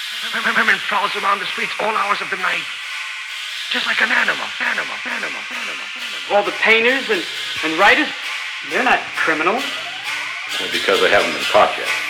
Women prowls around the streets all hours of the night. Just like an animal. All the painters and writers, they're not criminals. Well, because they haven't been caught yet.